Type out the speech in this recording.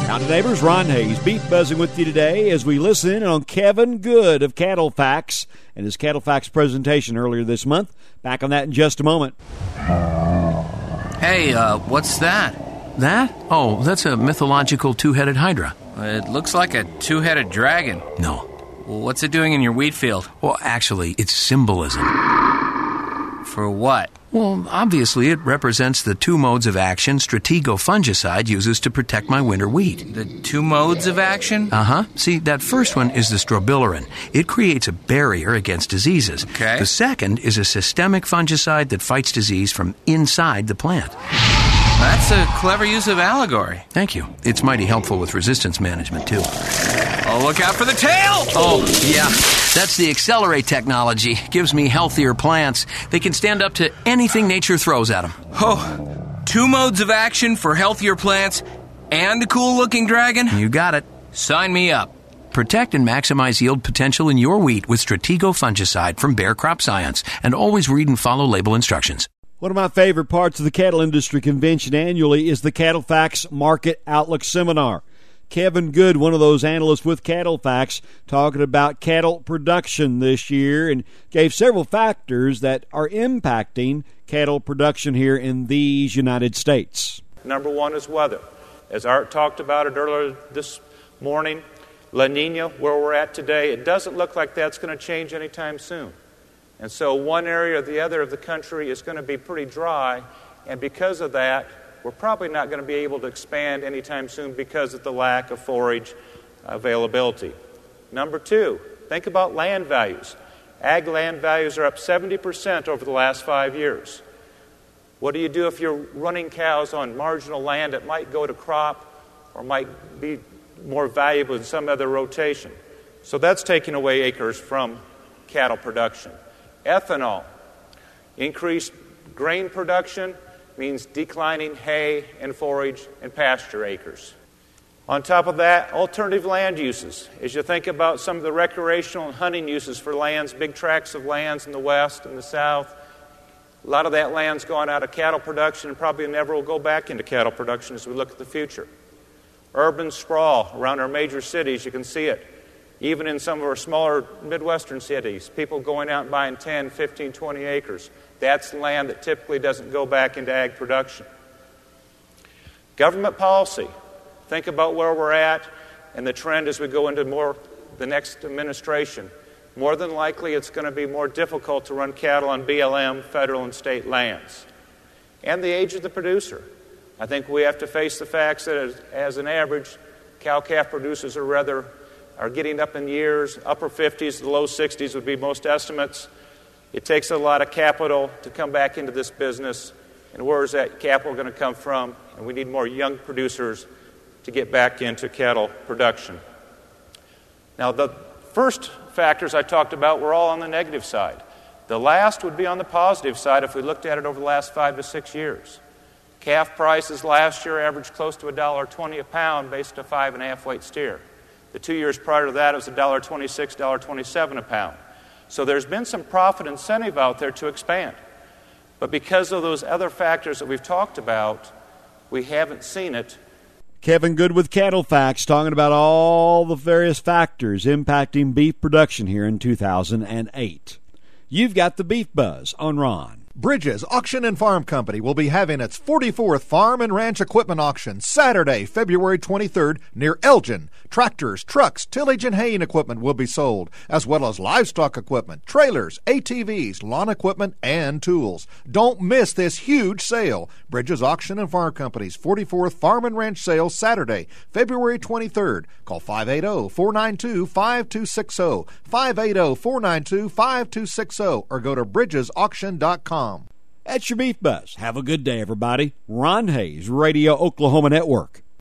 Howdy neighbors, Ron Hayes, beef buzzing with you today as we listen in on Kevin Good of Cattle Facts and his Cattle Facts presentation earlier this month. Back on that in just a moment. Hey, what's that? That? Oh, that's a mythological two-headed hydra. It looks like a two-headed dragon. No. Well, what's it doing in your wheat field? Well, actually, it's symbolism. For what? Well, obviously, it represents the two modes of action strategofungicide uses to protect my winter wheat. The two modes of action? Uh-huh. See, that first one is the strobilurin. It creates a barrier against diseases. Okay. The second is a systemic fungicide that fights disease from inside the plant. That's a clever use of allegory. Thank you. It's mighty helpful with resistance management, too. Oh, look out for the tail! Oh, yeah. That's the Accelerate technology. Gives me healthier plants. They can stand up to anything nature throws at them. Oh, two modes of action for healthier plants and a cool-looking dragon? You got it. Sign me up. Protect and maximize yield potential in your wheat with Stratego from Bayer Crop Science. And always read and follow label instructions. One of my favorite parts of the Cattle Industry Convention annually is the Cattle Facts Market Outlook Seminar. Kevin Good, one of those analysts with Cattle Facts, talking about cattle production this year and gave several factors that are impacting cattle production here in these United States. Number one is weather. As Art talked about it earlier this morning, La Nina, where we're at today, it doesn't look like that's going to change anytime soon. And so one area or the other of the country is going to be pretty dry, and because of that, we're probably not going to be able to expand anytime soon because of the lack of forage availability. Number two, think about land values. Ag land values are up 70% over the last 5 years. What do you do if you're running cows on marginal land that might go to crop or might be more valuable in some other rotation? So that's taking away acres from cattle production. Ethanol. Increased grain production means declining hay and forage and pasture acres. On top of that, alternative land uses. As you think about some of the recreational and hunting uses for lands, big tracts of lands in the west and the south, a lot of that land's gone out of cattle production and probably never will go back into cattle production as we look at the future. Urban sprawl around our major cities, you can see it. Even in some of our smaller Midwestern cities, people going out and buying 10, 15, 20 acres. That's land that typically doesn't go back into ag production. Government policy. Think about where we're at and the trend as we go into the next administration. More than likely, it's going to be more difficult to run cattle on BLM, federal and state lands. And the age of the producer. I think we have to face the facts that as an average, cow-calf producers are getting up in years, upper 50s to low 60s would be most estimates. It takes a lot of capital to come back into this business, and where is that capital going to come from? And we need more young producers to get back into cattle production. Now, the first factors I talked about were all on the negative side. The last would be on the positive side if we looked at it over the last 5 to 6 years. Calf prices last year averaged close to $1.20 a pound based on a 5.5 weight steer. The 2 years prior to that, it was $1.26, $1.27 a pound. So there's been some profit incentive out there to expand. But because of those other factors that we've talked about, we haven't seen it. Kevin Good with Cattle Facts talking about all the various factors impacting beef production here in 2008. You've got the Beef Buzz on Ron. Bridges Auction and Farm Company will be having its 44th Farm and Ranch Equipment Auction Saturday, February 23rd near Elgin. Tractors, trucks, tillage, and haying equipment will be sold, as well as livestock equipment, trailers, ATVs, lawn equipment, and tools. Don't miss this huge sale. Bridges Auction and Farm Company's 44th Farm and Ranch Sale Saturday, February 23rd. Call 580-492-5260, 580-492-5260, or go to bridgesauction.com. That's your Beef Buzz. Have a good day, everybody. Ron Hayes, Radio Oklahoma Network.